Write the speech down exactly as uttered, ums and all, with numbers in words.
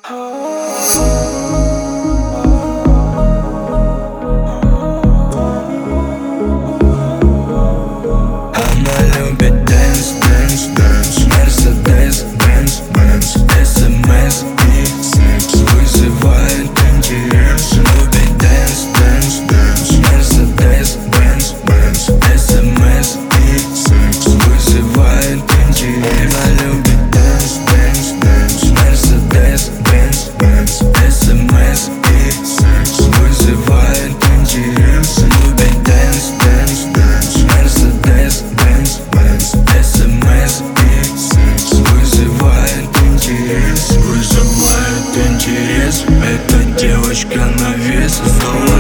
любит дэнс, дэнс, дэнс, Мерседес, Бенц, Бенц, СМС и секс вызывает интерес. Любит дэнс, дэнс, дэнс, Мерседес, Бенц, Бенц, СМС и секс вызывает интерес. Она любит дэнс, дэнс, дэнс, Мерседес, Бенц, Бенц, СМС и секс вызывает интерес. Любит дэнс, дэнс, дэнс, Мерседес, Бенц, Бенц, СМС и секс вызывает интерес. Вызывает интерес. Эта девочка на вес. Снова